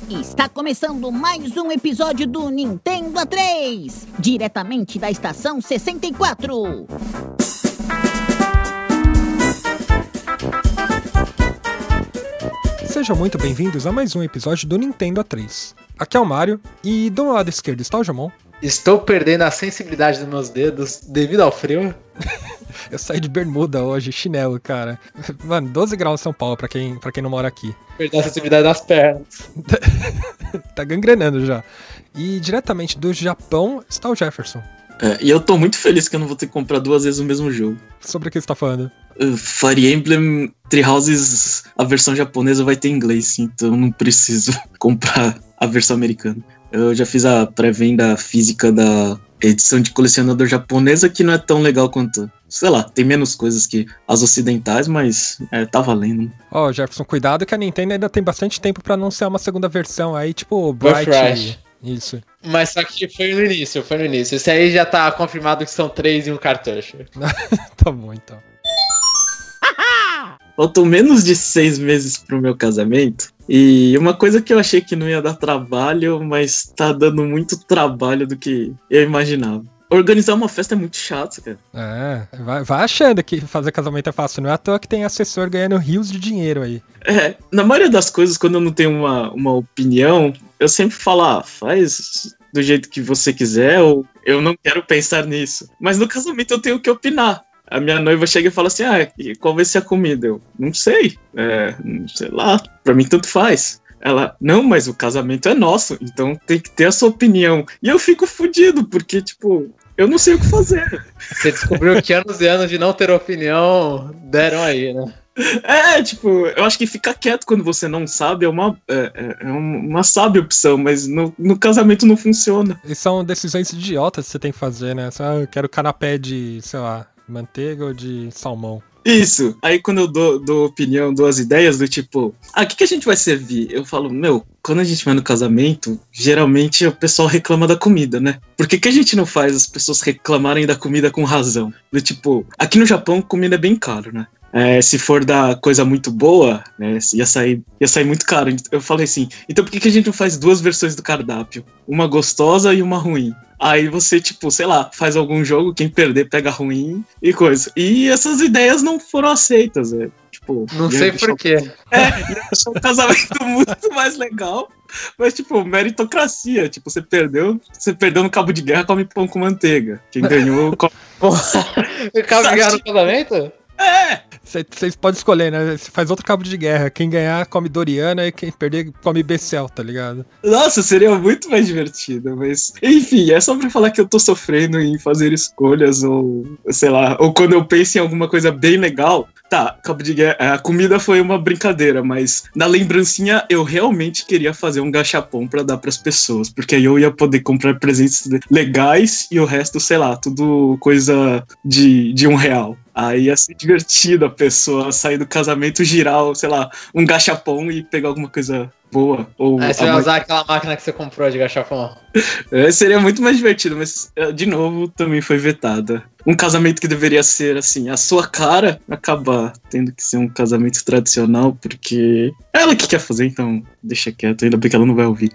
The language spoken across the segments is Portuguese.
Está começando mais um episódio do Nintendo A3, diretamente da estação 64. Sejam muito bem-vindos a mais um episódio do Nintendo A3. Aqui é o Mario e do meu lado esquerdo está o Jamon. Estou perdendo a sensibilidade dos meus dedos devido ao frio. Eu saí de bermuda hoje, chinelo, cara. Mano, 12 graus em São Paulo, pra quem não mora aqui. Perdi a sensibilidade das pernas. Tá gangrenando já. E diretamente do Japão está o Jefferson. E eu tô muito feliz que eu não vou ter que comprar 2 vezes o mesmo jogo. Sobre o que você tá falando? Fire Emblem Three Houses, a versão japonesa vai ter inglês, então eu não preciso comprar a versão americana. Eu já fiz a pré-venda física da edição de colecionador japonesa, que não é tão legal quanto, sei lá, tem menos coisas que as ocidentais, mas tá valendo. Ó, Jefferson, cuidado que a Nintendo ainda tem bastante tempo pra anunciar uma segunda versão aí, tipo Bright. Isso. Mas só que foi no início. Esse aí já tá confirmado que são 3 e um cartucho. Tá bom, então. Faltam menos de 6 meses pro meu casamento. E uma coisa que eu achei que não ia dar trabalho, mas tá dando muito trabalho do que eu imaginava. Organizar uma festa é muito chato, cara. Vai achando que fazer casamento é fácil. Não é à toa que tem assessor ganhando rios de dinheiro aí. Na maioria das coisas, quando eu não tenho uma opinião, eu sempre falo, faz do jeito que você quiser, ou eu não quero pensar nisso. Mas no casamento eu tenho que opinar. A minha noiva chega e fala assim, qual vai ser a comida? Eu, não sei, sei lá, pra mim tanto faz. Ela, não, mas o casamento é nosso, então tem que ter a sua opinião. E eu fico fudido, porque, tipo, eu não sei o que fazer. Você descobriu que anos e anos de não ter opinião deram aí, né? Eu acho que ficar quieto quando você não sabe é uma sábia opção, mas no casamento não funciona. E são decisões idiotas que você tem que fazer, né? Eu quero canapé de, sei lá, manteiga ou de salmão. Isso. Aí quando eu dou opinião, dou as ideias do tipo, o que a gente vai servir? Eu falo, quando a gente vai no casamento, geralmente o pessoal reclama da comida, né? Por que a gente não faz as pessoas reclamarem da comida com razão? Do tipo, aqui no Japão comida é bem caro, né? Se for da coisa muito boa, né, ia sair muito caro. Eu falei assim, então por que a gente não faz 2 versões do cardápio? Uma gostosa e uma ruim. Aí você, tipo, sei lá, faz algum jogo, quem perder pega ruim e coisa. E essas ideias não foram aceitas, tipo... Não sei por quê. Ia deixar o casamento muito mais legal. Mas, tipo, meritocracia. Tipo, você perdeu no cabo de guerra, come pão com manteiga. Quem ganhou, come... Cabo de guerra no casamento? Vocês podem escolher, né? Você faz outro cabo de guerra. Quem ganhar come Doriana e quem perder come Becel, tá ligado? Nossa, seria muito mais divertido, mas... Enfim, é só pra falar que eu tô sofrendo em fazer escolhas ou, sei lá, ou quando eu penso em alguma coisa bem legal... Tá, cabo de guerra, a comida foi uma brincadeira, mas na lembrancinha eu realmente queria fazer um gachapon pra dar pras pessoas, porque aí eu ia poder comprar presentes legais e o resto, sei lá, tudo coisa de R$1. Aí ia ser divertido a pessoa sair do casamento, girar, sei lá, um gachapon e pegar alguma coisa boa. Ou você vai usar aquela máquina que você comprou de gachapon. Seria muito mais divertido, mas, de novo, também foi vetada. Um casamento que deveria ser, assim, a sua cara, acaba tendo que ser um casamento tradicional, porque é ela que quer fazer, então deixa quieto, ainda bem que ela não vai ouvir.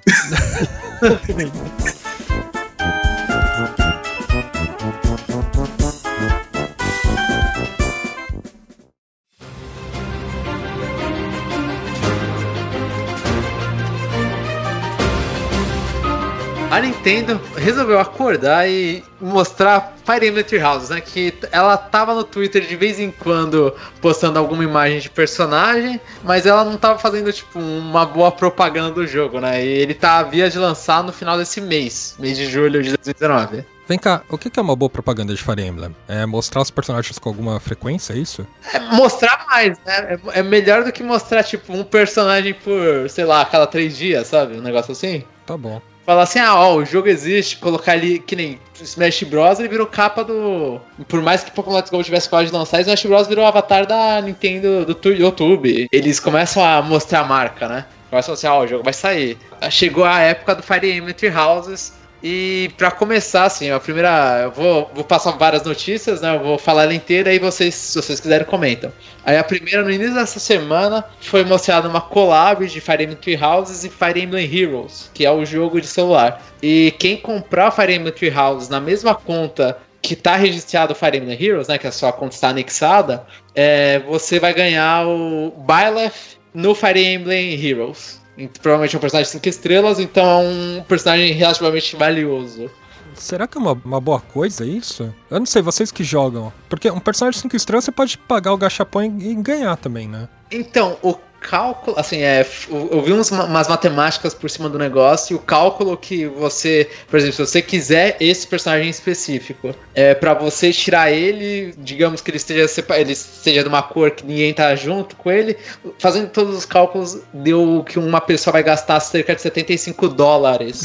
A Nintendo resolveu acordar e mostrar Fire Emblem Three Houses, né? Que ela tava no Twitter de vez em quando postando alguma imagem de personagem, mas ela não tava fazendo, tipo, uma boa propaganda do jogo, né? E ele havia de lançar no final desse mês de julho de 2019. Vem cá, o que é uma boa propaganda de Fire Emblem? É mostrar os personagens com alguma frequência, é isso? Mostrar mais, né? É melhor do que mostrar, tipo, um personagem por, sei lá, a cada 3 dias, sabe? Um negócio assim. Tá bom. Falar assim, o jogo existe, colocar ali, que nem Smash Bros, ele virou capa do... Por mais que Pokémon Let's Go tivesse acabado de lançar, Smash Bros virou o avatar da Nintendo do YouTube. Eles começam a mostrar a marca, né? Começam assim, o jogo vai sair. Chegou a época do Fire Emblem Three Houses, E pra começar, assim, a primeira... Eu vou passar várias notícias, né? Eu vou falar ela inteira e vocês, se vocês quiserem, comentam. Aí a primeira, no início dessa semana, foi mostrada uma collab de Fire Emblem Three Houses e Fire Emblem Heroes, que é o jogo de celular. E quem comprar Fire Emblem Three Houses na mesma conta que tá registrado o Fire Emblem Heroes, né? Que a sua conta está anexada, você vai ganhar o Byleth no Fire Emblem Heroes. Provavelmente é um personagem 5 estrelas, então é um personagem relativamente valioso. Será que é uma boa coisa isso? Eu não sei, vocês que jogam. Porque um personagem 5 estrelas você pode pagar o gachapon e ganhar também, né? Então, o cálculo, assim, eu vi umas matemáticas por cima do negócio, e o cálculo que você, por exemplo, se você quiser esse personagem específico, pra você tirar ele, digamos que ele esteja de uma cor que ninguém tá junto com ele, fazendo todos os cálculos, deu que uma pessoa vai gastar cerca de $75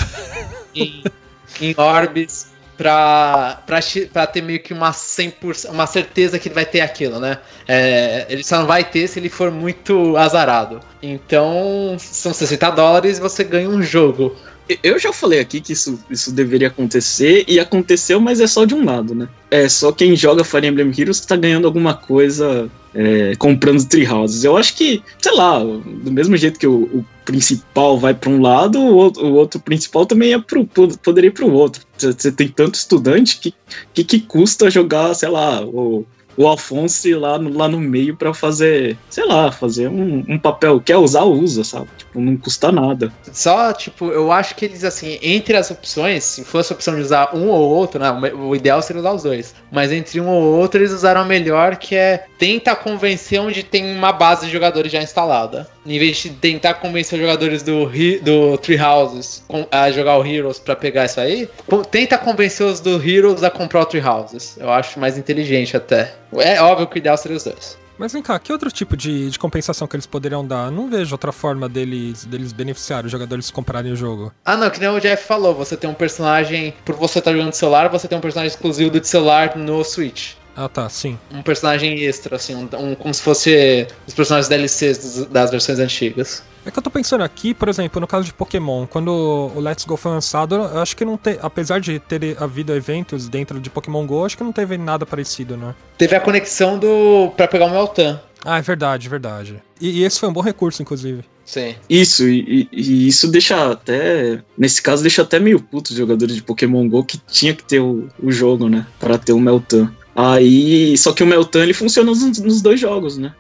em orbes pra ter meio que uma 100%, uma certeza que ele vai ter aquilo, né? Ele só não vai ter se ele for muito azarado. Então, são $60 e você ganha um jogo. Eu já falei aqui que isso deveria acontecer, e aconteceu, mas é só de um lado, né? É só quem joga Fire Emblem Heroes que tá ganhando alguma coisa comprando Three Houses. Eu acho que, sei lá, do mesmo jeito que o principal vai pra um lado, o outro principal também poderia ir pro outro. Você tem tanto estudante que custa jogar, sei lá, o Alphonse lá no meio pra fazer, sei lá, fazer um papel. Quer usar, usa, sabe? Tipo, não custa nada. Só, tipo, eu acho que eles, assim, entre as opções, se fosse a opção de usar um ou outro, né? O ideal seria usar os dois. Mas entre um ou outro, eles usaram a melhor, que tenta convencer onde tem uma base de jogadores já instalada. Em vez de tentar convencer os jogadores do Three Houses a jogar o Heroes pra pegar isso aí, tenta convencer os do Heroes a comprar o Three Houses. Eu acho mais inteligente até. É óbvio que o ideal seria os dois. Mas vem cá, que outro tipo de compensação que eles poderiam dar? Não vejo outra forma deles beneficiar os jogadores comprarem o jogo. Ah não, que nem o Jeff falou, você tem um personagem, por você estar jogando de celular, você tem um personagem exclusivo de celular no Switch. Ah tá, sim. Um personagem extra, assim, como se fosse os personagens DLCs das versões antigas. É que eu tô pensando aqui, por exemplo, no caso de Pokémon, quando o Let's Go foi lançado, eu acho que não teve, apesar de ter havido eventos dentro de Pokémon GO, acho que não teve nada parecido, né? Teve a conexão pra pegar o Meltan. Ah, é verdade. E esse foi um bom recurso, inclusive. Sim. Isso, e isso deixa até... Nesse caso, deixa até meio puto os jogadores de Pokémon GO que tinha que ter o jogo, né? Pra ter o Meltan. Aí, só que o Meltan, ele funciona nos dois jogos, né?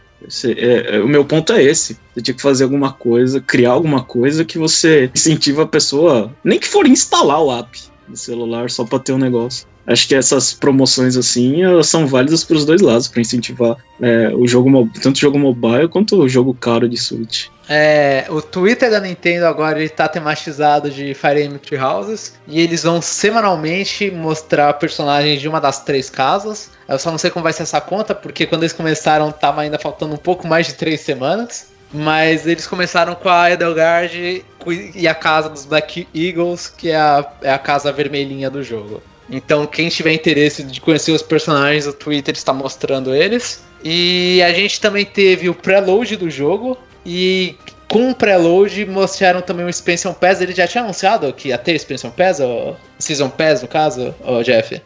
O meu ponto é esse. Você tinha que fazer alguma coisa, criar alguma coisa que você incentiva a pessoa, nem que for instalar o app no celular só pra ter um negócio. Acho que essas promoções assim, elas são válidas pros dois lados, pra incentivar o jogo, tanto o jogo mobile quanto o jogo caro de Switch. O Twitter da Nintendo agora ele tá tematizado de Fire Emblem Three Houses, e eles vão semanalmente mostrar personagens de uma das 3 casas. Eu só não sei como vai ser essa conta, porque quando eles começaram tava ainda faltando um pouco mais de 3 semanas. Mas eles começaram com a Edelgard e a casa dos Black Eagles, que é a casa vermelhinha do jogo. Então quem tiver interesse de conhecer os personagens, o Twitter está mostrando eles. E a gente também teve o preload do jogo. E com o preload mostraram também o Expansion Pass. Ele já tinha anunciado que ia ter Expansion Pass, ou Season Pass no caso, Jeff?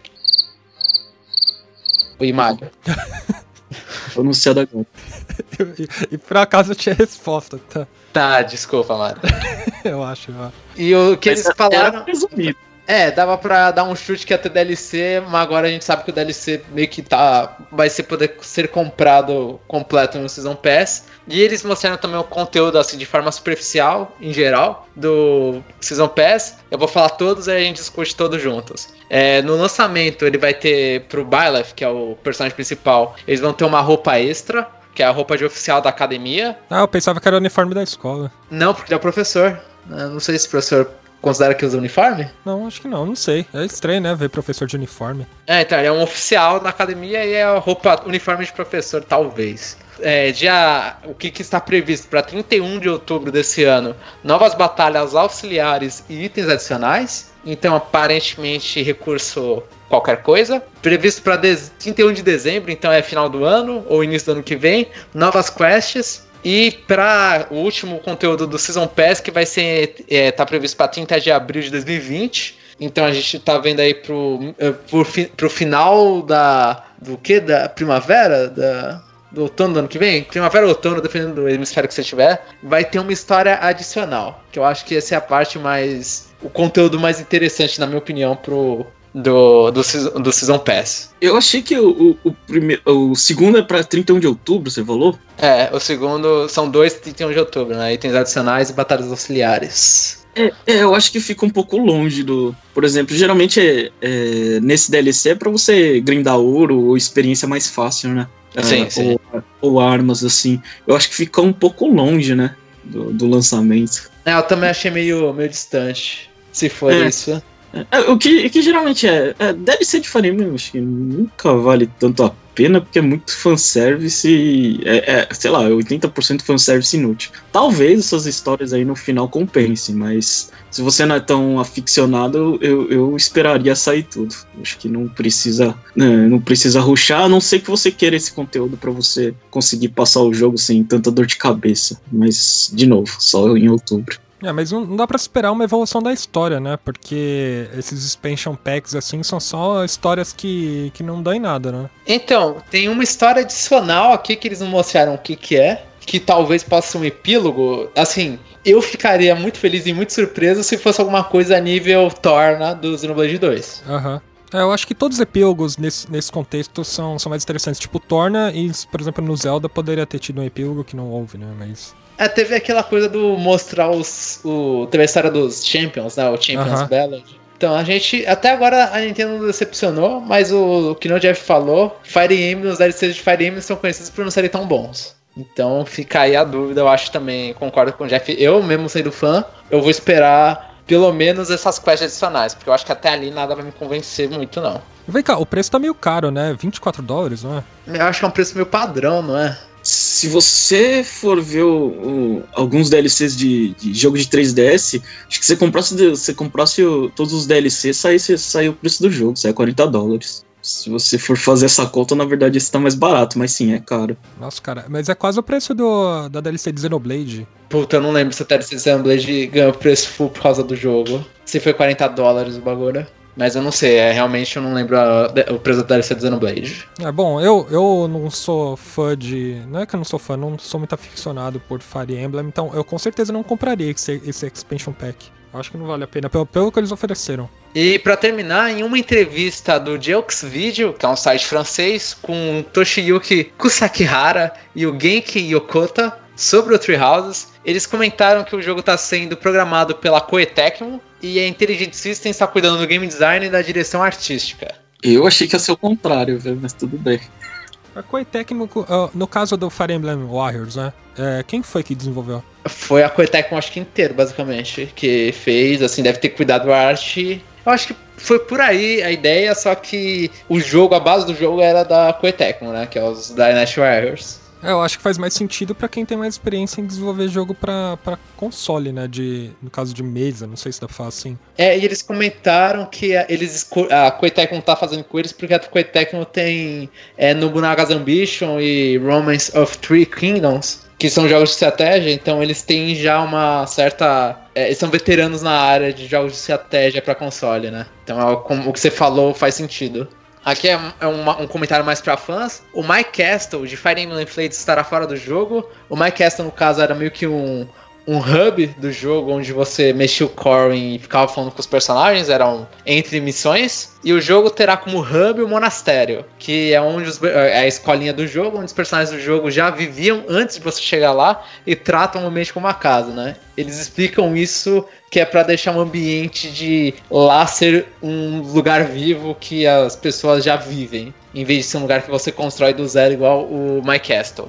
O Imago. Anunciado agora. E por acaso eu tinha resposta, tá? Tá, desculpa, Mário. eu acho. E o que eles falaram... Era resumido. Dava pra dar um chute que ia ter DLC, mas agora a gente sabe que o DLC meio que vai poder ser comprado completo no Season Pass. E eles mostraram também o conteúdo assim, de forma superficial, em geral, do Season Pass. Eu vou falar todos e a gente discute todos juntos. No lançamento ele vai ter pro Byleth, que é o personagem principal, eles vão ter uma roupa extra, que é a roupa de oficial da academia. Ah, eu pensava que era o uniforme da escola. Não, porque ele é o professor. Eu não sei se o professor considera que usa uniforme? Não, acho que não sei. É estranho, né, ver professor de uniforme. Então, ele é um oficial na academia e é a roupa, uniforme de professor, talvez. O que está previsto para 31 de outubro desse ano? Novas batalhas auxiliares e itens adicionais. Então, aparentemente, recurso qualquer coisa. Previsto para 31 de dezembro, então é final do ano ou início do ano que vem. Novas quests. E para o último conteúdo do Season Pass, que vai ser tá previsto para 30 de abril de 2020, Então a gente tá vendo aí pro final da primavera, do outono do ano que vem, primavera ou outono, dependendo do hemisfério que você tiver, vai ter uma história adicional, que eu acho que essa é a parte o conteúdo mais interessante, na minha opinião, do Season Pass. Eu achei que o segundo é pra 31 de outubro, você falou? O segundo são 2 31 de outubro, né? Itens adicionais e batalhas auxiliares. Eu acho que fica um pouco longe Por exemplo, geralmente nesse DLC é pra você grindar ouro ou experiência mais fácil, né? Sim. Ou armas, assim. Eu acho que fica um pouco longe, né? Do lançamento. Eu também achei meio distante, se for isso. O que geralmente DLC de Fire Emblem, acho que nunca vale tanto a pena, porque é muito fanservice e sei lá, 80% fanservice inútil. Talvez essas histórias aí no final compensem, mas se você não é tão aficionado, eu esperaria sair tudo. Acho que não precisa rushar, a não ser que você queira esse conteúdo pra você conseguir passar o jogo sem tanta dor de cabeça. Mas, de novo, só em outubro. Mas não dá pra esperar uma evolução da história, né? Porque esses expansion packs, assim, são só histórias que não dão em nada, né? Então, tem uma história adicional aqui que eles não mostraram o que é, que talvez possa ser um epílogo. Assim, eu ficaria muito feliz e muito surpreso se fosse alguma coisa a nível Torna do Xenoblade 2. Aham. Eu acho que todos os epílogos nesse contexto são mais interessantes. Tipo, Torna e, por exemplo, no Zelda poderia ter tido um epílogo que não houve, né? Mas... teve aquela coisa do mostrar teve a história dos Champions, né? O Champions Ballad. Então, até agora a Nintendo não decepcionou, mas o que o Jeff falou, Fire Emblem, os DLCs de Fire Emblem são conhecidos por não serem tão bons. Então, fica aí a dúvida, eu acho também, concordo com o Jeff, eu mesmo sendo fã, eu vou esperar pelo menos essas quests adicionais, porque eu acho que até ali nada vai me convencer muito, não. Vem cá, o preço tá meio caro, né? $24, não é? Eu acho que é um preço meio padrão, não é? Se você for ver alguns DLCs de jogo de 3DS, acho que você comprasse todos os DLCs, saia o preço do jogo, sai $40. Se você for fazer essa conta, na verdade esse tá mais barato, mas sim, é caro. Nossa, cara, mas é quase o preço da DLC de Xenoblade. Puta, eu não lembro se a DLC de Xenoblade ganhou preço full por causa do jogo. Se foi $40 o bagulho. Mas eu não sei, realmente eu não lembro o preço da DLC de Xenoblade. Bom, eu não sou fã não é que eu não sou fã, não sou muito aficionado por Fire Emblem, então eu com certeza não compraria esse Expansion Pack. Eu acho que não vale a pena, pelo que eles ofereceram. E pra terminar, em uma entrevista do Jeux Video, que é um site francês, com Toshiyuki Kusakihara e o Genki Yokota, sobre o Three Houses, eles comentaram que o jogo está sendo programado pela Koei Tecmo e a Intelligent System está cuidando do game design e da direção artística. Eu achei que ia ser o contrário, velho, mas tudo bem. A Koei Tecmo, no caso do Fire Emblem Warriors, né? Quem foi que desenvolveu? Foi a Koei Tecmo, acho que inteiro, basicamente, que fez, assim, deve ter cuidado da arte. Eu acho que foi por aí a ideia, só que a base do jogo era da Koei Tecmo, né? Que é os Dynasty Warriors. Eu acho que faz mais sentido pra quem tem mais experiência em desenvolver jogo pra console, né? No caso de mesa, não sei se dá pra falar assim. E eles comentaram que a Koei Tecmo tá fazendo com eles porque a Koei Tecmo tem Nobunaga's Ambition e Romance of Three Kingdoms, que são jogos de estratégia, então eles têm já uma certa... eles são veteranos na área de jogos de estratégia pra console, né? Então o que você falou faz sentido. Aqui é um comentário mais pra fãs. O Mike Castle, de Fire Emblem Fates, estará fora do jogo. O Mike Castle, no caso, era meio que um hub do jogo, onde você mexia o core e ficava falando com os personagens, eram entre missões. E o jogo terá como hub o monastério, que é onde é a escolinha do jogo, onde os personagens do jogo já viviam antes de você chegar lá e tratam o ambiente como uma casa, né? Eles explicam isso, que é pra deixar um ambiente de lá ser um lugar vivo que as pessoas já vivem, em vez de ser um lugar que você constrói do zero igual o My Castle.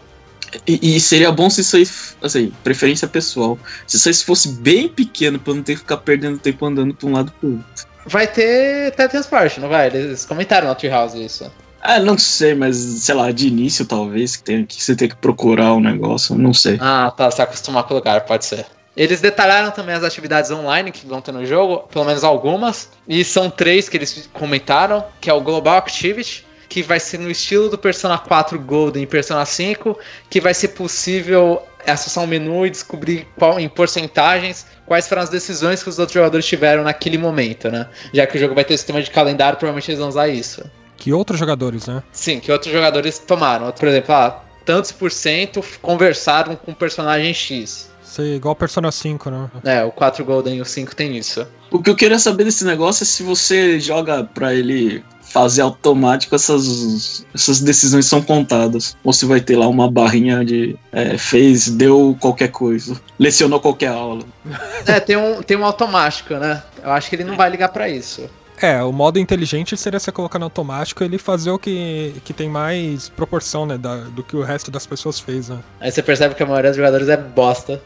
E seria bom se isso aí, assim, preferência pessoal, se isso aí fosse bem pequeno pra não ter que ficar perdendo tempo andando pra um lado pro outro. Vai ter teletransporte, não vai? Eles comentaram na Treehouse isso. Não sei, mas sei lá, de início talvez, que você tem que procurar um negócio, não sei. Tá, se acostumar com o lugar, pode ser. Eles detalharam também as atividades online que vão ter no jogo, pelo menos algumas, e são 3 que eles comentaram, que é o Global Activity, que vai ser no estilo do Persona 4 Golden e Persona 5, que vai ser possível acessar um menu e descobrir em porcentagens quais foram as decisões que os outros jogadores tiveram naquele momento, né? Já que o jogo vai ter sistema de calendário, provavelmente eles vão usar isso. Que outros jogadores, né? Sim, que outros jogadores tomaram. Por exemplo, tantos por cento conversaram com o personagem X. Ser igual Persona 5, né? O 4 Golden e o 5 tem isso. O que eu queria saber desse negócio é se você joga pra ele fazer automático, essas decisões são contadas. Ou se vai ter lá uma barrinha de deu qualquer coisa, lecionou qualquer aula. Tem um automático, né? Eu acho que ele não vai ligar pra isso. O modo inteligente seria você colocar no automático e ele fazer o que tem mais proporção, né, do que o resto das pessoas fez, né? Aí você percebe que a maioria dos jogadores é bosta.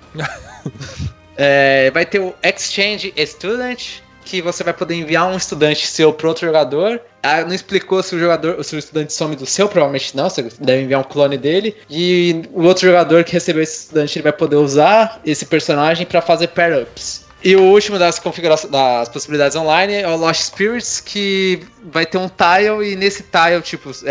Vai ter o Exchange Student, que você vai poder enviar um estudante seu para outro jogador. Não explicou se o estudante some do seu, provavelmente não, você deve enviar um clone dele. E o outro jogador que recebeu esse estudante, ele vai poder usar esse personagem para fazer pair-ups. E o último das possibilidades online é o Lost Spirits, que vai ter um tile, e nesse tile,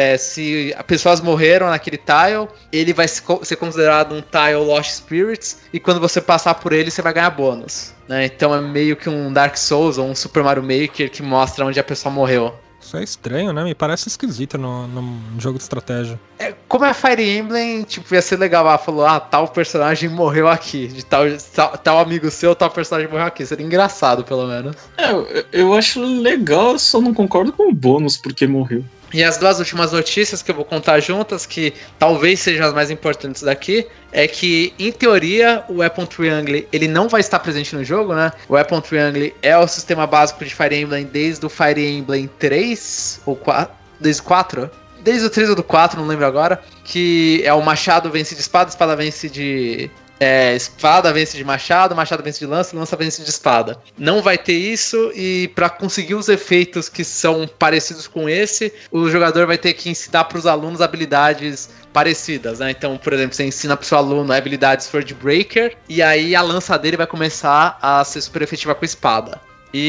se pessoas morreram naquele tile, ele vai ser considerado um tile Lost Spirits, e quando você passar por ele, você vai ganhar bônus, né? Então é meio que um Dark Souls ou um Super Mario Maker que mostra onde a pessoa morreu. Isso é estranho, né? Me parece esquisito no jogo de estratégia. Como é Fire Emblem, ia ser legal. Falou, tal personagem morreu aqui. De tal amigo seu, tal personagem morreu aqui. Seria engraçado, pelo menos. Eu acho legal, eu só não concordo com o bônus porque morreu. E as duas últimas notícias que eu vou contar juntas, que talvez sejam as mais importantes daqui, é que, em teoria, o Weapon Triangle ele não vai estar presente no jogo, né? O Weapon Triangle é o sistema básico de Fire Emblem desde o Fire Emblem 3 ou 4, desde o 4? Desde o 3 ou do 4, não lembro agora, que é o machado vence de espada, espada vence de... espada vence de machado, machado vence de lança, lança vence de espada. Não vai ter isso, e para conseguir os efeitos que são parecidos com esse, o jogador vai ter que ensinar para os alunos habilidades parecidas, né? Então, por exemplo, você ensina para o seu aluno a habilidade Sword Breaker, e aí a lança dele vai começar a ser super efetiva com a espada.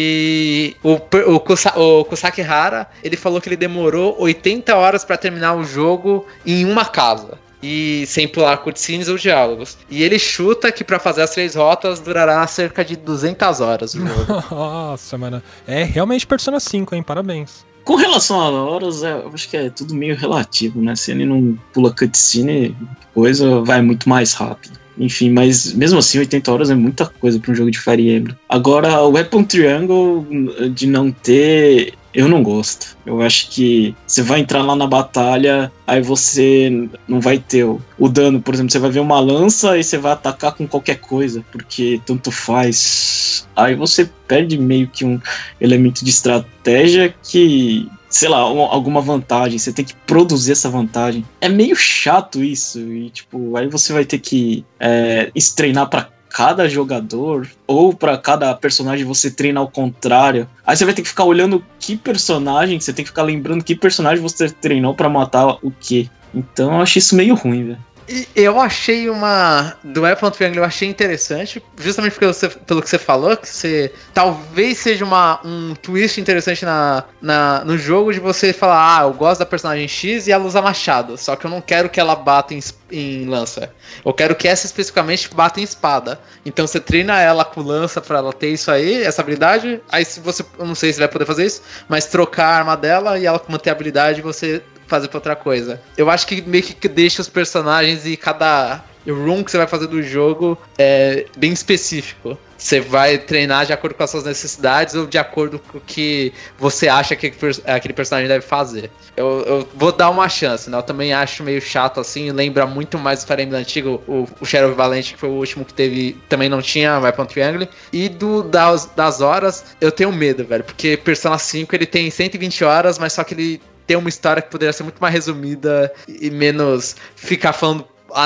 E o Kusakihara, ele falou que ele demorou 80 horas para terminar o jogo em uma casa. E sem pular cutscenes ou diálogos. E ele chuta que pra fazer as 3 rotas durará cerca de 200 horas o jogo. Nossa, mano. É realmente Persona 5, hein? Parabéns. Com relação a horas, eu acho que é tudo meio relativo, né? Se ele não pula cutscene, coisa vai muito mais rápido. Enfim, mas mesmo assim 80 horas é muita coisa pra um jogo de Fire Emblem. Agora, o Weapon Triangle, de não ter... Eu não gosto. Eu acho que você vai entrar lá na batalha, aí você não vai ter o dano. Por exemplo, você vai ver uma lança e você vai atacar com qualquer coisa, porque tanto faz. Aí você perde meio que um elemento de estratégia que, sei lá, alguma vantagem. Você tem que produzir essa vantagem. É meio chato isso. E aí você vai ter que treinar pra cada jogador, ou pra cada personagem você treina ao contrário. Aí você vai ter que ficar olhando que personagem, você tem que ficar lembrando que personagem você treinou pra matar o quê. Então eu acho isso meio ruim, velho. E eu achei do Weapon Triangle eu achei interessante, justamente pelo que você falou, que talvez seja um twist interessante no jogo, de você falar, eu gosto da personagem X e ela usa machado, só que eu não quero que ela bata em lança. Eu quero que essa especificamente bata em espada. Então você treina ela com lança pra ela ter isso aí, essa habilidade, aí eu não sei se vai poder fazer isso, mas trocar a arma dela e ela manter a habilidade, você fazer pra outra coisa. Eu acho que meio que deixa os personagens e cada room que você vai fazer do jogo é bem específico. Você vai treinar de acordo com as suas necessidades ou de acordo com o que você acha que aquele personagem deve fazer. Eu vou dar uma chance, né? Eu também acho meio chato assim, lembra muito mais do Fire Emblem antigo, o Shadow of Valente, que foi o último que teve, também não tinha Weapon Triangle. E das horas, eu tenho medo, velho, porque Persona 5 ele tem 120 horas, mas só que ele tem uma história que poderia ser muito mais resumida e menos ficar falando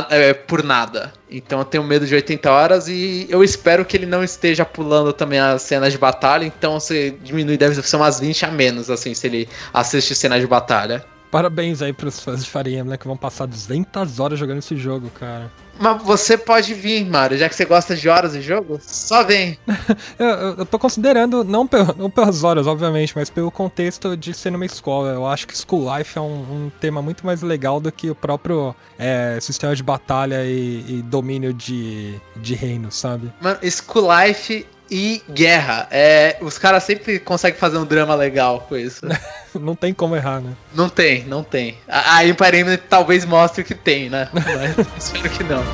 por nada. Então eu tenho medo de 80 horas e eu espero que ele não esteja pulando também as cenas de batalha. Então você diminui, deve ser umas 20 a menos, assim, se ele assiste cenas de batalha. Parabéns aí pros fãs de Fire Emblem, né, que vão passar 200 horas jogando esse jogo, cara. Mas você pode vir, Mario, já que você gosta de horas de jogo, só vem. Eu tô considerando, não pelas horas, obviamente, mas pelo contexto de ser numa escola. Eu acho que School Life é um tema muito mais legal do que o próprio sistema de batalha e domínio de reino, sabe? Mano, School Life e guerra. Os caras sempre conseguem fazer um drama legal com isso. Não tem como errar, né? Não tem. A Empire Emblem talvez mostre que tem, né? Mas espero que não.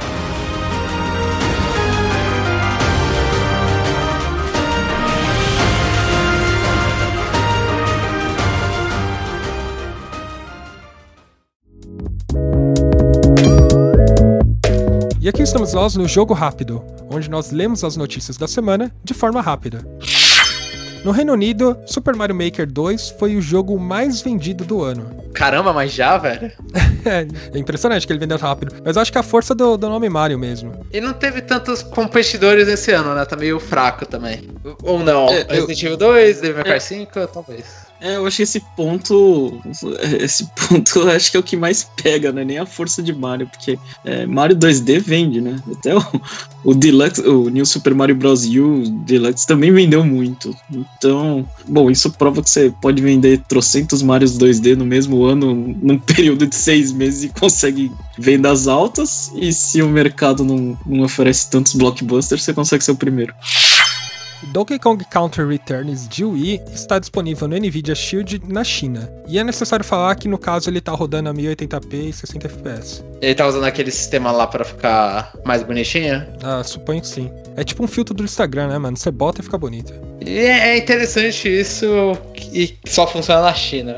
E aqui estamos nós no Jogo Rápido, onde nós lemos as notícias da semana de forma rápida. No Reino Unido, Super Mario Maker 2 foi o jogo mais vendido do ano. Caramba, mas já, velho? É impressionante que ele vendeu rápido, mas eu acho que é a força do nome Mario mesmo. E não teve tantos competidores esse ano, né? Tá meio fraco também. Ou não? Resident Evil 2, Devil May Cry 5, talvez. Eu acho que esse ponto eu acho que é o que mais pega, né? Nem a força de Mario, porque Mario 2D vende, né? Até o Deluxe, o New Super Mario Bros. U Deluxe também vendeu muito. Então, bom, isso prova que você pode vender trocentos Marios 2D no mesmo ano, num período de 6 meses e consegue vendas altas, e se o mercado não oferece tantos blockbusters, você consegue ser o primeiro. Donkey Kong Country Returns de Wii está disponível no Nvidia Shield na China. E é necessário falar que no caso ele está rodando a 1080p e 60 fps. Ele tá usando aquele sistema lá pra ficar mais bonitinho? Ah, suponho que sim. É tipo um filtro do Instagram, né, mano? Você bota e fica bonito. E é interessante isso, e só funciona na China.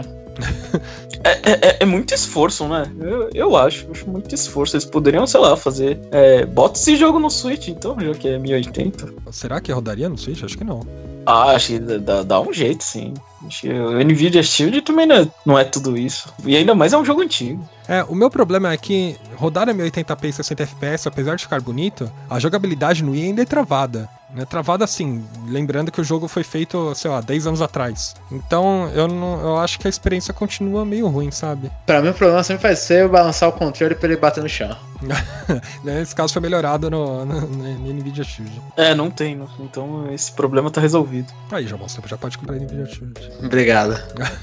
É muito esforço, né? Eu acho muito esforço. Eles poderiam, sei lá, fazer. Bota esse jogo no Switch, então, já que é 1080. Será que rodaria no Switch? Acho que não. Acho que dá um jeito, sim. Acho que o Nvidia Shield também não é tudo isso. E ainda mais é um jogo antigo. O meu problema é que rodar a 1080p e 60 fps, apesar de ficar bonito, a jogabilidade no Wii ainda é travada. Né? Travada assim, lembrando que o jogo foi feito, sei lá, 10 anos atrás. Então eu acho que a experiência continua meio ruim, sabe? Pra mim o problema sempre vai ser eu balançar o controle pra ele bater no chão. Nesse caso foi melhorado no Nvidia Shield. Não tem, né? Então esse problema tá resolvido. Aí, João, você já pode comprar Nvidia Shield. Obrigado.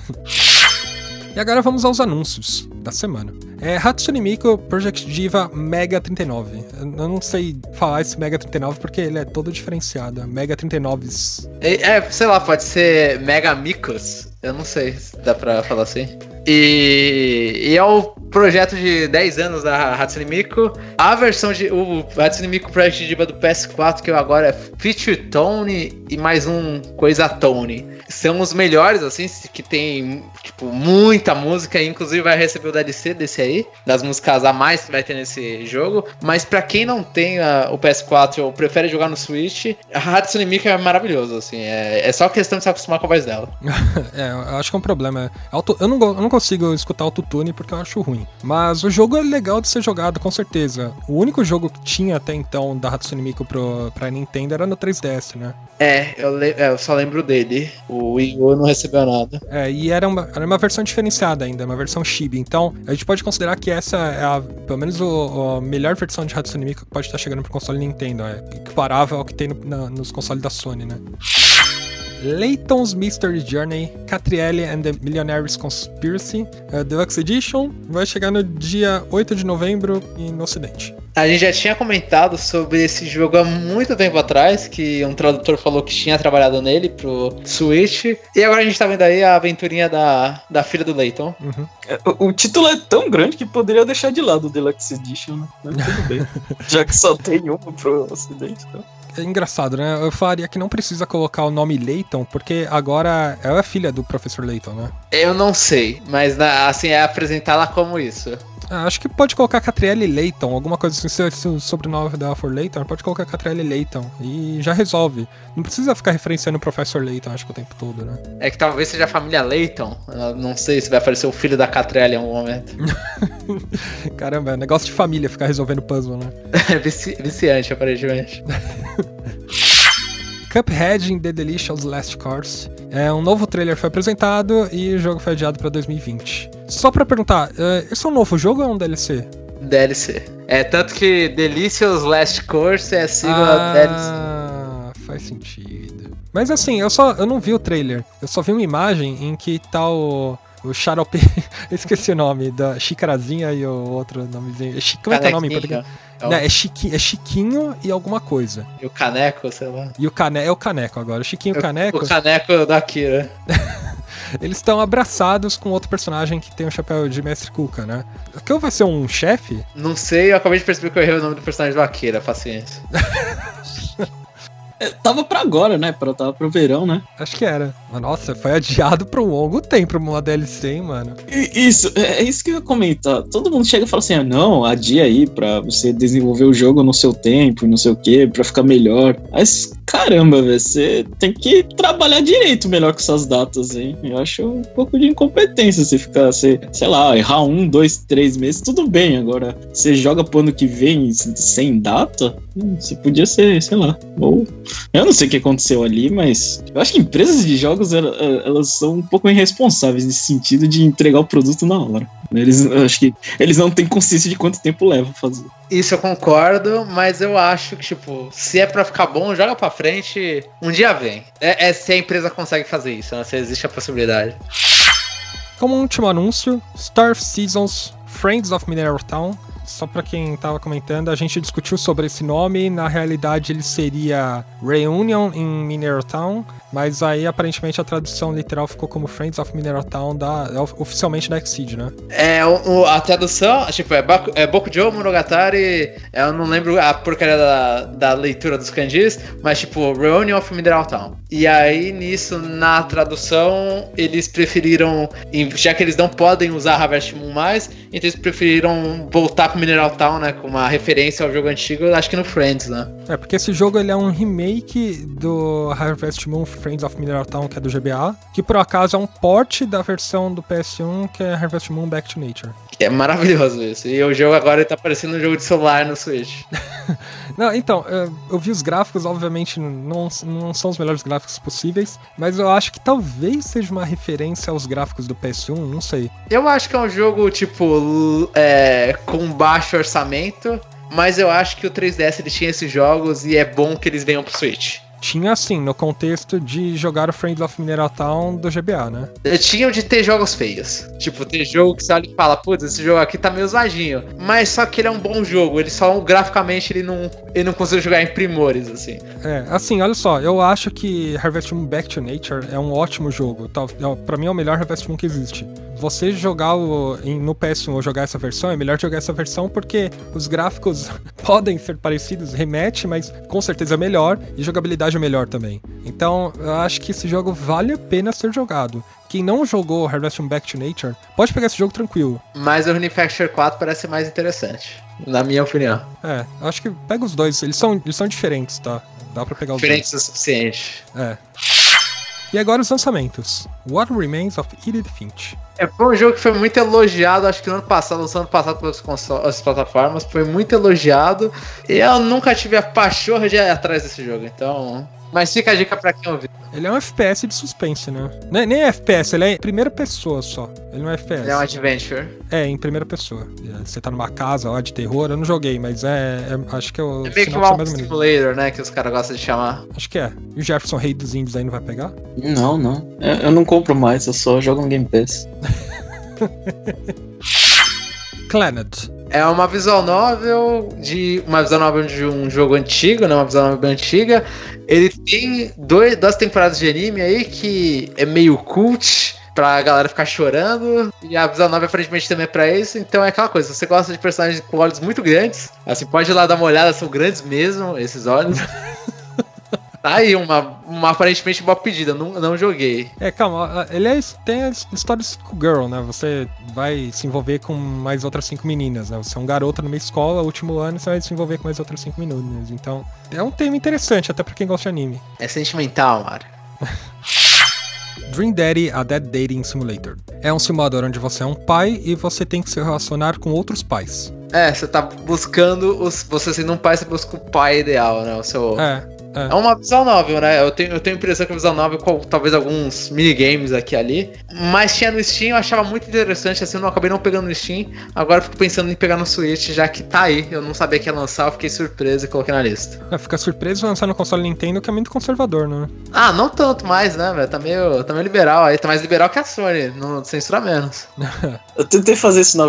E agora vamos aos anúncios da semana. Hatsune Miku Project Diva Mega 39. Eu não sei falar esse Mega 39 porque ele é todo diferenciado. Mega 39s. Sei lá, pode ser Mega Micos. Eu não sei se dá pra falar assim. E é o projeto de 10 anos da Hatsune Miku. A versão de o Hatsune Miku Project Diva do PS4, que agora é Feature Tone e mais um Coisa Tone. São os melhores, assim, que tem, tipo, muita música. Inclusive vai receber o DLC desse aí, das músicas a mais que vai ter nesse jogo. Mas pra quem não tem o PS4 ou prefere jogar no Switch, a Hatsune Miku é maravilhoso, assim. É só questão de se acostumar com a voz dela. Eu acho que é um problema. Eu não consigo escutar autotune porque eu acho ruim. Mas o jogo é legal de ser jogado, com certeza. O único jogo que tinha até então da Hatsune Miku pra Nintendo era no 3DS, né? Eu só lembro dele. O Wii U não recebeu nada. E era uma versão diferenciada ainda, uma versão chibi. Então, a gente pode considerar que essa é pelo menos a melhor versão de Hatsune Miku que pode estar chegando pro console Nintendo. É equiparável ao que tem nos consoles da Sony, né? Layton's Mystery Journey, Catrielle and the Millionaire's Conspiracy, Deluxe Edition, vai chegar no dia 8 de novembro no Ocidente. A gente já tinha comentado sobre esse jogo há muito tempo atrás, que um tradutor falou que tinha trabalhado nele pro Switch, e agora a gente tá vendo aí a aventurinha da filha do Layton. Uhum. O título é tão grande que poderia deixar de lado o Deluxe Edition, né? Mas tudo bem, já que só tem uma pro Ocidente, então. É engraçado, né? Eu falaria que não precisa colocar o nome Layton, porque agora ela é filha do Professor Layton, né? Eu não sei, mas assim, é apresentá-la como isso. Acho que pode colocar Catrielle Layton, alguma coisa assim, se o sobrenome dela for Layton, pode colocar Catrielle Layton e já resolve. Não precisa ficar referenciando o Professor Layton, acho que o tempo todo, né? É que talvez seja a família Layton, eu não sei se vai aparecer o filho da Catrielle em algum momento. Caramba, é negócio de família ficar resolvendo puzzle, né? É viciante, aparentemente. Cuphead in The Delicious Last Course. Um novo trailer foi apresentado e o jogo foi adiado para 2020. Só pra perguntar, esse é um novo jogo ou é um DLC? DLC. É, tanto que Delicious Last Course é a sigla DLC. Faz sentido. Mas assim, eu não vi o trailer. Eu só vi uma imagem em que tá o xarope... Eu esqueci o nome da xicarazinha e o outro nomezinho. Como é que é o nome? É Chiquinho e alguma coisa. E o Caneco, sei lá. E é o Caneco agora. O Chiquinho e o Caneco. O Caneco da Akira. Eles estão abraçados com outro personagem que tem um chapéu de Mestre Cuca, né? Aquilo vai ser um chefe? Não sei, eu acabei de perceber que eu errei o nome do personagem do Akira, paciência. Tava pra agora, né? Tava pro verão, né? Acho que era. Mas, nossa, foi adiado por um longo tempo uma DLC, hein, mano. Isso, é isso que eu ia comentar. Todo mundo chega e fala assim, não, adia aí pra você desenvolver o jogo no seu tempo e não sei o que, pra ficar melhor. Mas, caramba, velho, você tem que trabalhar direito melhor com essas datas, hein? Eu acho um pouco de incompetência você ficar, sei lá, errar 1, 2, 3 meses, tudo bem. Agora, você joga pro ano que vem sem data, você podia ser, sei lá, ou... Eu não sei o que aconteceu ali, mas eu acho que empresas de jogos, elas são um pouco irresponsáveis nesse sentido de entregar o produto na hora. Eu acho que eles não têm consciência de quanto tempo leva a fazer. Isso eu concordo, mas eu acho que, tipo, se é pra ficar bom, joga pra frente, um dia vem. Se a empresa consegue fazer isso, né? Se existe a possibilidade. Como último anúncio, Star Seasons Friends of Mineral Town. Só pra quem tava comentando, a gente discutiu sobre esse nome. Na realidade, ele seria Reunion in Mineral Town, mas aí aparentemente a tradução literal ficou como Friends of Mineral Town oficialmente da Exceed, né? A tradução, tipo, é Bokujou Monogatari. Eu não lembro a porcaria da leitura dos kanjis, mas tipo, Reunion of Mineral Town. E aí, nisso, na tradução, eles preferiram, já que eles não podem usar Harvest Moon mais, então eles preferiram voltar pro Mineral Town, né, com uma referência ao jogo antigo, acho que no Friends, né? Porque esse jogo ele é um remake do Harvest Moon Friends of Mineral Town, que é do GBA, que por acaso é um port da versão do PS1, que é Harvest Moon Back to Nature. É maravilhoso isso. E o jogo agora tá parecendo um jogo de celular no Switch. Não, então, eu vi os gráficos, obviamente não são os melhores gráficos possíveis, mas eu acho que talvez seja uma referência aos gráficos do PS1, não sei. Eu acho que é um jogo, tipo, com baixo orçamento, mas eu acho que o 3DS ele tinha esses jogos e é bom que eles venham pro Switch. Tinha, assim, no contexto de jogar o Friends of Mineral Town do GBA, né? Tinham de ter jogos feios. Tipo, ter jogo que você olha e fala, putz, esse jogo aqui tá meio zoadinho. Mas só que ele é um bom jogo. Ele só, graficamente, ele não consegue jogar em primores, assim. Assim, olha só. Eu acho que Harvest Moon Back to Nature é um ótimo jogo. Pra mim é o melhor Harvest Moon que existe. Você jogar no PS1 ou jogar essa versão, é melhor jogar essa versão porque os gráficos podem ser parecidos, remete, mas com certeza é melhor e jogabilidade é melhor também. Então, eu acho que esse jogo vale a pena ser jogado. Quem não jogou Harvest Moon Back to Nature, pode pegar esse jogo tranquilo. Mas o Runefactor 4 parece mais interessante, na minha opinião. Acho que pega os dois, eles são diferentes, tá? Dá pra pegar os dois. Diferentes o suficiente. E agora os lançamentos. What Remains of Edith Finch. Foi um jogo que foi muito elogiado, acho que no ano passado pelas plataformas, foi muito elogiado. E eu nunca tive a pachorra de ir atrás desse jogo, então... Mas fica a dica pra quem ouvir. Ele é um FPS de suspense, né? Nem é FPS, ele é em primeira pessoa só. Ele não é FPS. Ele é um adventure. Em primeira pessoa. Você tá numa casa lá de terror, eu não joguei, mas acho que é o... É meio que um Walking Simulator, né? Que os caras gostam de chamar. Acho que é. E o Jefferson Rei dos Índios aí não vai pegar? Não. Eu não compro mais, eu só jogo no Game Pass. Clannad. É uma visual novel de um jogo antigo, né? Uma visual novel antiga. Ele tem duas temporadas de anime aí que é meio cult pra galera ficar chorando. E a visual novel aparentemente também é pra isso. Então é aquela coisa, se você gosta de personagens com olhos muito grandes, assim, pode ir lá dar uma olhada, são grandes mesmo, esses olhos. Tá aí uma aparentemente boa pedida, não joguei. Calma, ele tem a história de Schoolgirl, né? Você vai se envolver com mais outras 5 meninas, né? Você é um garoto numa escola, último ano, você vai se envolver com mais outras 5 meninas. Então, é um tema interessante, até pra quem gosta de anime. É sentimental, Mário. Dream Daddy, a Dead Dating Simulator. É um simulador onde você é um pai e você tem que se relacionar com outros pais. Você tá buscando, você sendo um pai, você busca o pai ideal, né? O seu... É uma visual novel, né? Eu tenho a impressão que a visual novel com talvez alguns minigames aqui e ali. Mas tinha no Steam, eu achava muito interessante, assim, eu não acabei não pegando no Steam. Agora eu fico pensando em pegar no Switch, já que tá aí. Eu não sabia que ia lançar, eu fiquei surpreso e coloquei na lista. Fica surpreso lançar no console Nintendo, que é muito conservador, né? Ah, não tanto mais, né, velho? Tá meio liberal aí, tá mais liberal que a Sony, não censura menos. Eu tentei fazer isso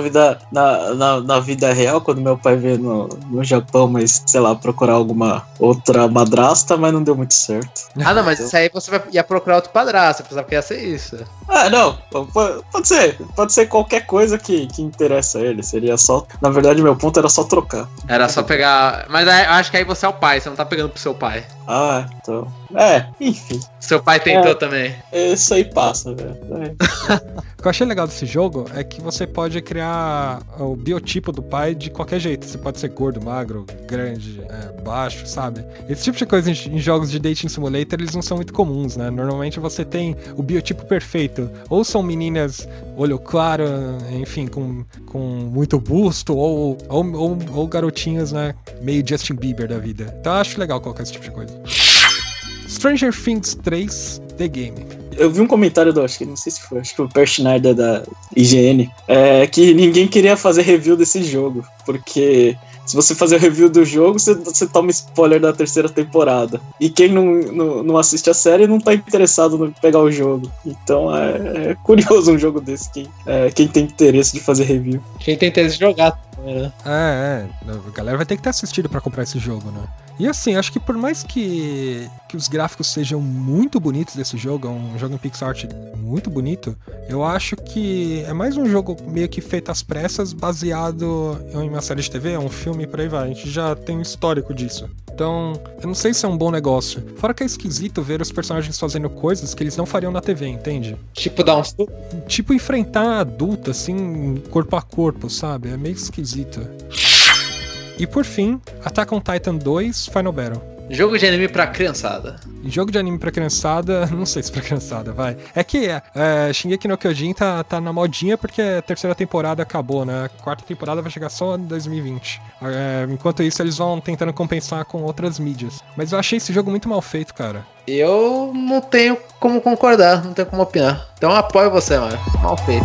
na vida real, quando meu pai veio no Japão, mas, sei lá, procurar alguma outra madrasta, mas não deu muito certo. Ah, não, mas isso aí você ia procurar outro padrasto, você pensava que ia ser isso. Ah, não, pode ser qualquer coisa que interessa a ele, seria só, na verdade meu ponto era só trocar. Era só pegar, mas eu acho que aí você é o pai, você não tá pegando pro seu pai. Ah, então, enfim. Seu pai tentou também. Isso aí passa, velho. O que eu achei legal desse jogo é que você pode criar o biotipo do pai de qualquer jeito. Você pode ser gordo, magro, grande, baixo, sabe? Esse tipo de coisa em jogos de dating simulator, eles não são muito comuns, né? Normalmente você tem o biotipo perfeito. Ou são meninas olho claro, enfim, com muito busto, ou garotinhas, né? Meio Justin Bieber da vida. Então eu acho legal colocar esse tipo de coisa. Stranger Things 3 The Game. Eu vi um comentário acho que o Per Schneider da IGN, que ninguém queria fazer review desse jogo, porque se você fazer o review do jogo, você toma spoiler da terceira temporada. E quem não assiste a série não tá interessado em pegar o jogo. Então é curioso um jogo desse, quem tem interesse de fazer review. Quem tem interesse de jogar. A galera vai ter que ter assistido pra comprar esse jogo, né? E assim, acho que por mais que os gráficos sejam muito bonitos desse jogo, é um jogo em pixel art muito bonito, eu acho que é mais um jogo meio que feito às pressas, baseado em uma série de TV, um filme e por aí vai. A gente já tem um histórico disso. Então, eu não sei se é um bom negócio. Fora que é esquisito ver os personagens fazendo coisas que eles não fariam na TV, entende? Tipo dar uns... Tipo enfrentar adulta, assim, corpo a corpo, sabe? É meio esquisito. E por fim, Attack on Titan 2 Final Battle. Jogo de anime pra criançada. Jogo de anime pra criançada, não sei se pra criançada, vai. É que Shingeki no Kyojin tá na modinha porque a terceira temporada acabou, né? A quarta temporada vai chegar só em 2020. Enquanto isso, eles vão tentando compensar com outras mídias. Mas eu achei esse jogo muito mal feito, cara. Eu não tenho como concordar, não tenho como opinar. Então eu apoio você, mano. Mal feito.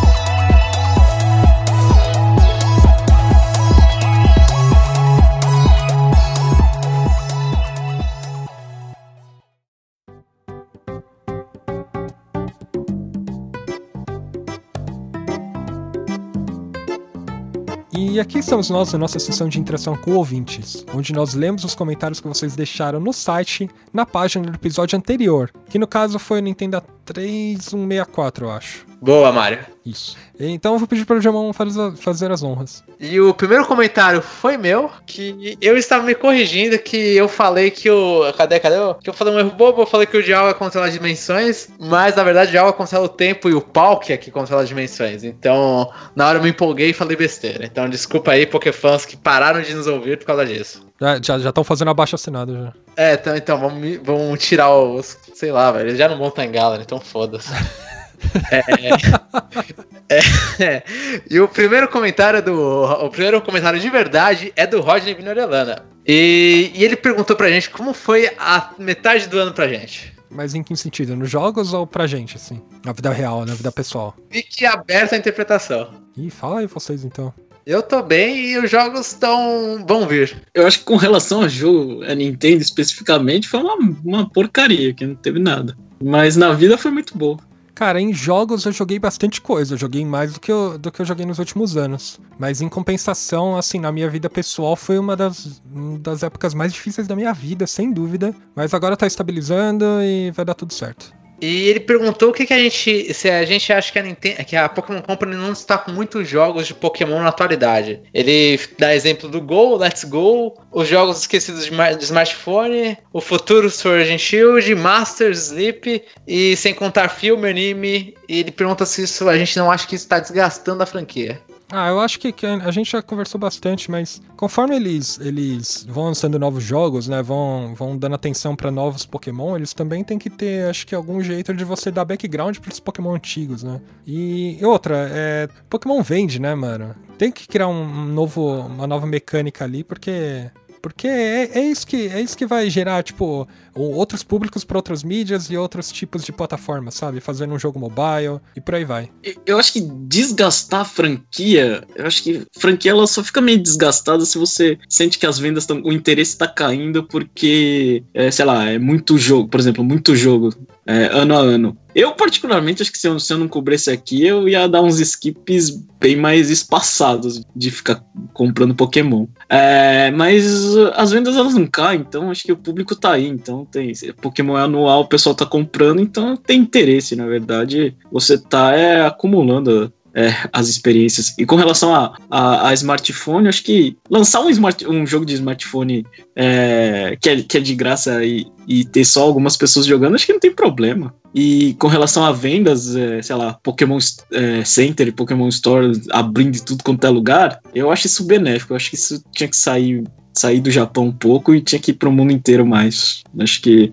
E aqui estamos nós na nossa sessão de interação com ouvintes, onde nós lemos os comentários que vocês deixaram no site, na página do episódio anterior, que no caso foi o Nintendo 3164, eu acho. Boa, Mário. Isso. Então eu vou pedir para o Jamon fazer as honras. E o primeiro comentário foi meu, que eu estava me corrigindo, que eu falei que o... Cadê? Que eu falei um erro bobo, eu falei que o diálogo controla as dimensões, mas na verdade o diálogo controla o tempo e o pau que é que controla as dimensões. Então, na hora eu me empolguei e falei besteira. Então, desculpa aí, Pokéfãs, que pararam de nos ouvir por causa disso. Já estão fazendo abaixo assinado já. Então vamos tirar os... Sei lá, velho, eles já não vão estar em Gala, então foda-se. E o primeiro comentário de verdade é do Rodney Vinorelana. E ele perguntou pra gente como foi a metade do ano pra gente. Mas em que sentido? Nos jogos ou pra gente, assim? Na vida real, na vida pessoal? Fique aberta a interpretação. Ih, fala aí vocês então. Eu tô bem e os jogos vão vir. Eu acho que com relação ao jogo, a Nintendo especificamente, foi uma porcaria, que não teve nada. Mas na vida foi muito boa. Cara, em jogos eu joguei bastante coisa, eu joguei mais do que eu joguei nos últimos anos. Mas em compensação, assim, na minha vida pessoal foi uma das épocas mais difíceis da minha vida, sem dúvida. Mas agora tá estabilizando e vai dar tudo certo. E ele perguntou se a gente acha que a Pokémon Company não está com muitos jogos de Pokémon na atualidade. Ele dá exemplo do Go, Let's Go, os jogos esquecidos de smartphone, o futuro Sword and Shield, Masters, Sleep, e sem contar filme, anime. E ele pergunta se a gente não acha que isso está desgastando a franquia. Eu acho que a gente já conversou bastante, mas conforme eles vão lançando novos jogos, né, vão dando atenção pra novos Pokémon, eles também tem que ter, acho que, algum jeito de você dar background pros Pokémon antigos, né? E outra, Pokémon vende, né, mano? Tem que criar uma nova mecânica ali, porque Porque é isso que vai gerar, tipo, outros públicos para outras mídias e outros tipos de plataformas, sabe? Fazendo um jogo mobile e por aí vai. Eu acho que desgastar a franquia, eu acho que a franquia ela só fica meio desgastada se você sente que as vendas o interesse tá caindo porque, sei lá, é muito jogo, por exemplo, muito jogo, ano a ano. Eu, particularmente, acho que se eu não cobrisse aqui, eu ia dar uns skips bem mais espaçados de ficar comprando Pokémon. Mas as vendas, elas não caem, então acho que o público tá aí. Então, Pokémon é anual, o pessoal tá comprando, então tem interesse, na verdade. Você tá acumulando as experiências. E com relação a smartphone, acho que lançar um jogo de smartphone que é de graça e ter só algumas pessoas jogando, acho que não tem problema. E com relação a vendas, sei lá, Pokémon Center e Pokémon Store abrindo tudo quanto é lugar, eu acho isso benéfico. Eu acho que isso tinha que sair do Japão um pouco e tinha que ir pro mundo inteiro mais. Acho que,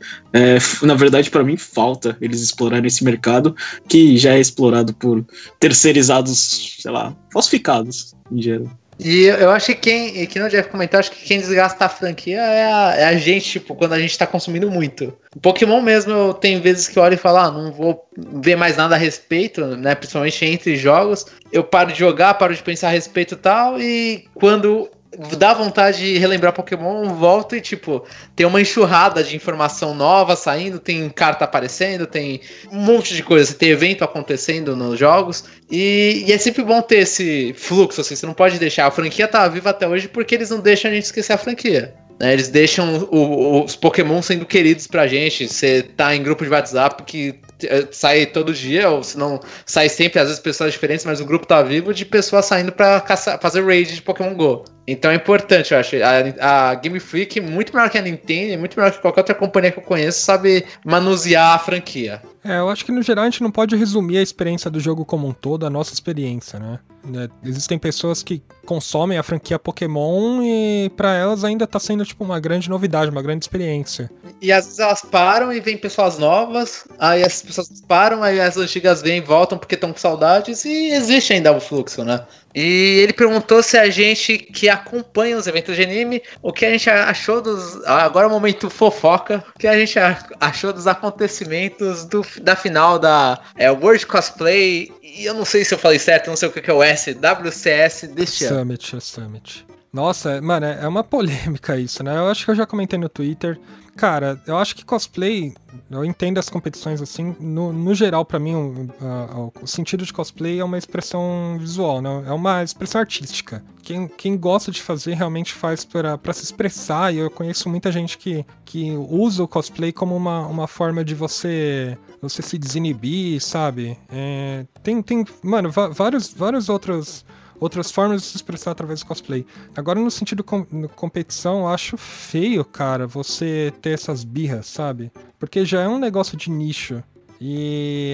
na verdade, pra mim, falta eles explorarem esse mercado que já é explorado por terceirizados, sei lá, falsificados, em geral. E eu acho que quem não deve comentar, acho que quem desgasta a franquia é a gente, tipo, quando a gente tá consumindo muito. O Pokémon mesmo, eu tenho vezes que eu olho e falo, não vou ver mais nada a respeito, né, principalmente entre jogos. Eu paro de jogar, paro de pensar a respeito e tal, e quando dá vontade de relembrar Pokémon, volto e, tipo, tem uma enxurrada de informação nova saindo, tem carta aparecendo, tem um monte de coisa, tem evento acontecendo nos jogos, e é sempre bom ter esse fluxo, assim, você não pode deixar, a franquia tá viva até hoje porque eles não deixam a gente esquecer a franquia. Eles deixam os Pokémon sendo queridos pra gente. Você tá em grupo de WhatsApp que sai todo dia, ou se não sai sempre, às vezes pessoas diferentes, mas o grupo tá vivo de pessoas saindo pra fazer raid de Pokémon GO. Então é importante, eu acho. A Game Freak, muito melhor que a Nintendo, muito melhor que qualquer outra companhia que eu conheço, sabe manusear a franquia. Eu acho que no geral a gente não pode resumir a experiência do jogo como um todo, a nossa experiência, né? Existem pessoas que consomem a franquia Pokémon e pra elas ainda tá sendo tipo uma grande novidade, uma grande experiência. E às vezes elas param e vem pessoas novas, aí as pessoas param, aí as antigas vêm e voltam porque estão com saudades e existe ainda o fluxo, né? E ele perguntou se a gente que acompanha os eventos de anime, o que a gente achou dos... Agora é o momento fofoca. O que a gente achou dos acontecimentos da final da World Cosplay. E eu não sei se eu falei certo, não sei o que é o WCS deste ano. Summit. Nossa, mano, é uma polêmica isso, né? Eu acho que eu já comentei no Twitter. Cara, eu acho que cosplay, eu entendo as competições assim, no geral, pra mim, o sentido de cosplay é uma expressão visual, né? É uma expressão artística. Quem gosta de fazer, realmente faz pra se expressar, e eu conheço muita gente que usa o cosplay como uma forma de você se desinibir, sabe? Tem mano, vários outras formas de se expressar através do cosplay. Agora, no sentido competição, eu acho feio, cara, você ter essas birras, sabe? Porque já é um negócio de nicho. E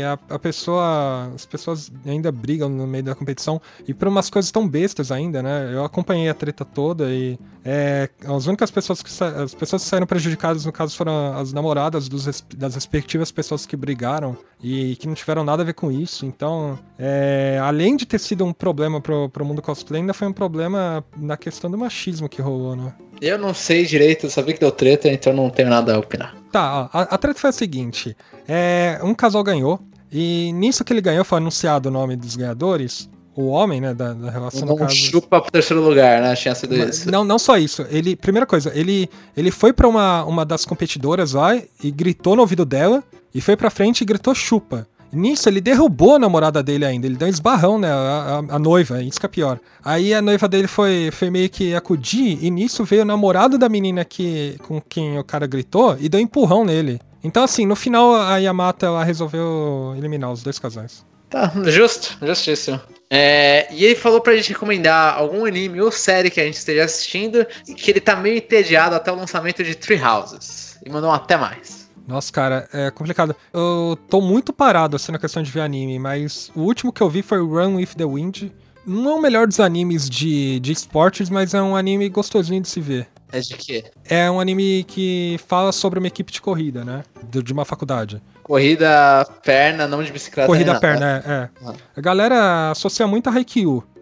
as pessoas ainda brigam no meio da competição. E por umas coisas tão bestas ainda, né? Eu acompanhei a treta toda e as únicas pessoas que saíram prejudicadas, no caso, foram as namoradas das respectivas pessoas que brigaram e que não tiveram nada a ver com isso. Então, além de ter sido um problema pro mundo cosplay, ainda foi um problema na questão do machismo que rolou, né? Eu não sei direito, eu sabia que deu treta, então não tenho nada a opinar. Tá, a treta foi a seguinte, um casal ganhou, e nisso que ele ganhou foi anunciado o nome dos ganhadores, o homem, né, da relação, no caso... chupa pro terceiro lugar, né, tinha sido isso. Não só isso, primeira coisa, ele foi pra uma das competidoras lá e gritou no ouvido dela, e foi pra frente e gritou chupa. Nisso, ele derrubou a namorada dele ainda, ele deu um esbarrão, né, a noiva, isso que é pior. Aí a noiva dele foi meio que acudir, e nisso veio o namorado da menina com quem o cara gritou e deu um empurrão nele. Então, assim, no final, a Yamata, ela resolveu eliminar os dois casais. Tá, justíssimo. E ele falou pra gente recomendar algum anime ou série que a gente esteja assistindo e que ele tá meio entediado até o lançamento de Three Houses. E mandou um até mais. Nossa, cara, é complicado. Eu tô muito parado, assim, na questão de ver anime, mas o último que eu vi foi Run With The Wind. Não é o melhor dos animes de esportes, mas é um anime gostosinho de se ver. É de quê? É um anime que fala sobre uma equipe de corrida, né? De uma faculdade. Corrida perna, não de bicicleta. Corrida perna, A galera associa muito a Haikyuu,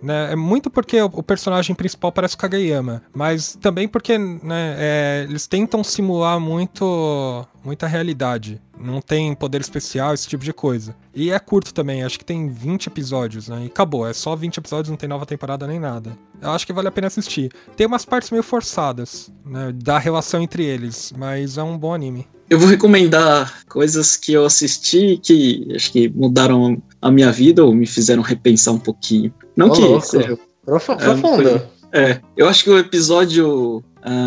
né? É muito porque o personagem principal parece o Kageyama, mas também porque, né, eles tentam simular muita realidade. Não tem poder especial, esse tipo de coisa. E é curto também, acho que tem 20 episódios, né? E acabou, é só 20 episódios, não tem nova temporada nem nada. Eu acho que vale a pena assistir. Tem umas partes meio forçadas, né, da relação entre eles, mas é um bom anime. Eu vou recomendar coisas que eu assisti que acho que mudaram a minha vida ou me fizeram repensar um pouquinho. Não que seja profundo. Eu acho que o episódio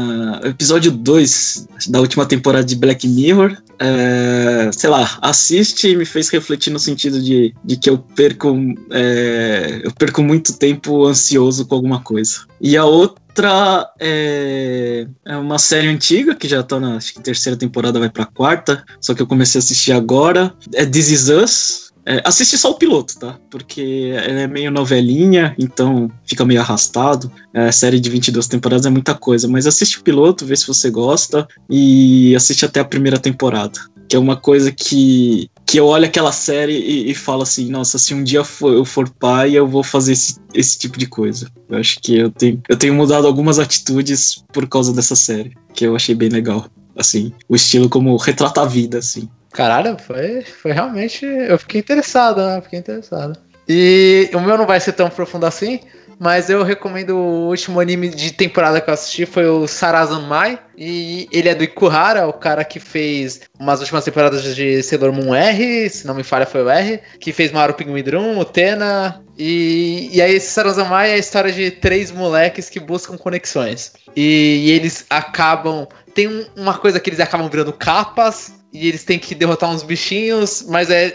2 da última temporada de Black Mirror, sei lá, assiste e me fez refletir no sentido de que eu perco muito tempo ansioso com alguma coisa. E a outra é uma série antiga que já tá na acho que terceira temporada, vai pra quarta, só que eu comecei a assistir agora, é This Is Us. Assiste só o piloto, tá? Porque ela é meio novelinha, então fica meio arrastado. A série de 22 temporadas é muita coisa, mas assiste o piloto, vê se você gosta, e assiste até a primeira temporada. Que é uma coisa que eu olho aquela série e falo assim, nossa, se um dia eu for pai, eu vou fazer esse tipo de coisa. Eu acho que eu tenho mudado algumas atitudes por causa dessa série, que eu achei bem legal. Assim, o estilo como retrata a vida, assim. Caralho, foi realmente... Eu fiquei interessado, né? E o meu não vai ser tão profundo assim, mas eu recomendo o último anime de temporada que eu assisti, foi o Sarazanmai. E ele é do Ikuhara, o cara que fez umas últimas temporadas de Sailor Moon R, se não me falha foi o R, que fez Maru Pinguim Drum, Utena. E aí esse Sarazanmai é a história de 3 moleques que buscam conexões. E eles acabam... Tem uma coisa que eles acabam virando capas, e eles têm que derrotar uns bichinhos, mas é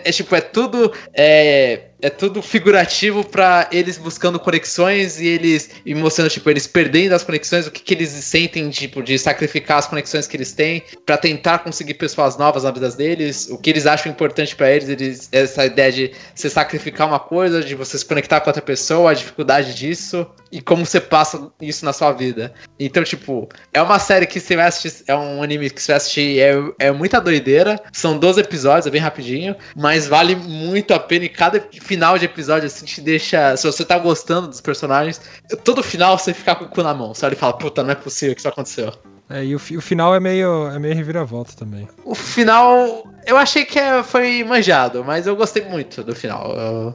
tudo figurativo pra eles buscando conexões e mostrando, tipo, eles perdendo as conexões, o que eles sentem, tipo, de sacrificar as conexões que eles têm pra tentar conseguir pessoas novas na vida deles, o que eles acham importante pra eles, essa ideia de você sacrificar uma coisa, de você se conectar com outra pessoa, a dificuldade disso e como você passa isso na sua vida. Então, tipo, é uma série que você vai assistir, é um anime que você vai assistir, é muita doideira, são 12 episódios, é bem rapidinho, mas vale muito a pena, e cada final de episódio assim te deixa, se você tá gostando dos personagens, todo final você fica com o cu na mão, você olha e fala, puta, não é possível que isso aconteceu. E o final é meio reviravolta também. O final, eu achei que foi manjado, mas eu gostei muito do final.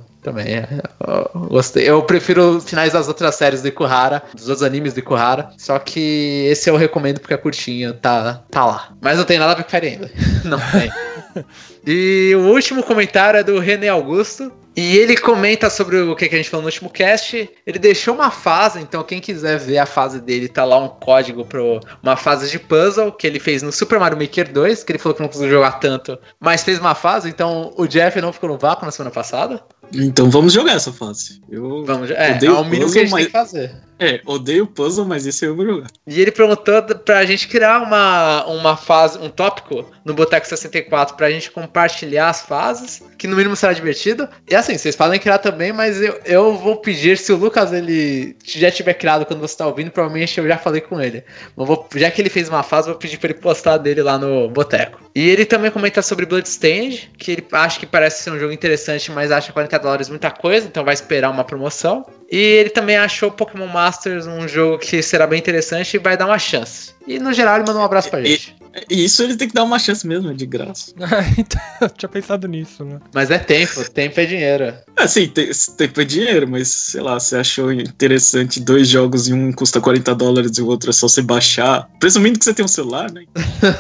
Eu gostei. Eu prefiro os finais das outras séries do Ikuhara, dos outros animes do Ikuhara. Só que esse eu recomendo porque é curtinho, tá lá. Mas não tem nada a ver com Fire Emblem. Não tem. E o último comentário é do René Augusto. E ele comenta sobre o que a gente falou no último cast. Ele deixou uma fase, então quem quiser ver a fase dele, tá lá um código para uma fase de puzzle que ele fez no Super Mario Maker 2, que ele falou que não conseguiu jogar tanto, mas fez uma fase, então o Jeff não ficou no vácuo na semana passada. Então vamos jogar essa fase. É o mínimo que a gente tem que fazer. Odeio puzzle, mas esse eu vou jogar. E ele perguntou pra gente criar uma fase, um tópico no Boteco 64 pra gente compartilhar as fases, que no mínimo será divertido. E assim, vocês podem criar também, mas eu vou pedir, se o Lucas ele já tiver criado quando você tá ouvindo, provavelmente eu já falei com ele. Já que ele fez uma fase, eu vou pedir pra ele postar dele lá no Boteco. E ele também comenta sobre Bloodstained, que ele acha que parece ser um jogo interessante, mas acha $40 muita coisa, então vai esperar uma promoção. E ele também achou Pokémon Masters um jogo que será bem interessante e vai dar uma chance. E no geral ele mandou um abraço pra gente. E isso ele tem que dar uma chance mesmo, é de graça. Então, eu tinha pensado nisso, né? Mas é tempo é dinheiro. Sim, tempo é dinheiro, mas sei lá, você achou interessante 2 jogos e um custa $40 e o outro é só você baixar. Presumindo que você tem um celular, né?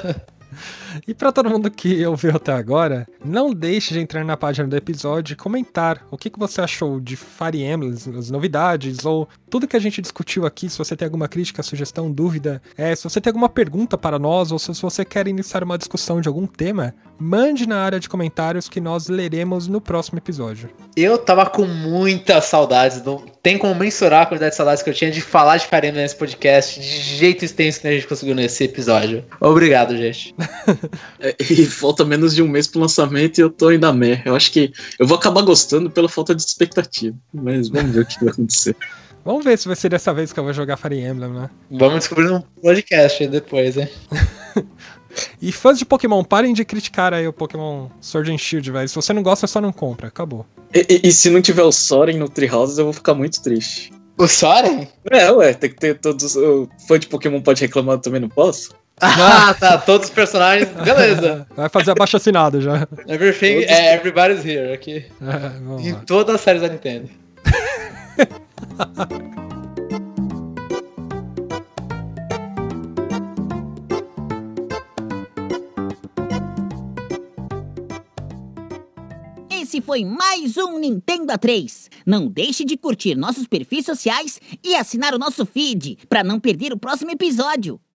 E pra todo mundo que ouviu até agora, não deixe de entrar na página do episódio e comentar o que você achou de Fire Emblem, as novidades, ou tudo que a gente discutiu aqui. Se você tem alguma crítica, sugestão, dúvida, se você tem alguma pergunta para nós, ou se você quer iniciar uma discussão de algum tema, mande na área de comentários que nós leremos no próximo episódio. Eu tava com muitas saudades, não tem como mensurar a quantidade de saudades que eu tinha de falar de Fire Emblem nesse podcast, de jeito extenso que a gente conseguiu nesse episódio. Obrigado, gente. E falta menos de um mês pro lançamento e eu tô ainda Eu acho que eu vou acabar gostando pela falta de expectativa, mas vamos ver o que vai acontecer. Vamos ver se vai ser dessa vez que eu vou jogar Fire Emblem, né? Vamos descobrir no podcast depois, hein? E fãs de Pokémon, parem de criticar aí o Pokémon Sword and Shield, velho. Se você não gosta, só não compra. Acabou. E se não tiver o Soren no Treehouse, eu vou ficar muito triste. O Soren? Tem que ter todos. O fã de Pokémon pode reclamar, eu também não posso? Ah, tá. Todos os personagens. Beleza. Vai fazer abaixo assinado já. Everybody's here aqui. Vamos Em lá. todas as séries da Nintendo. Esse foi mais um Nintendo A3. Não deixe de curtir nossos perfis sociais e assinar o nosso feed para não perder o próximo episódio.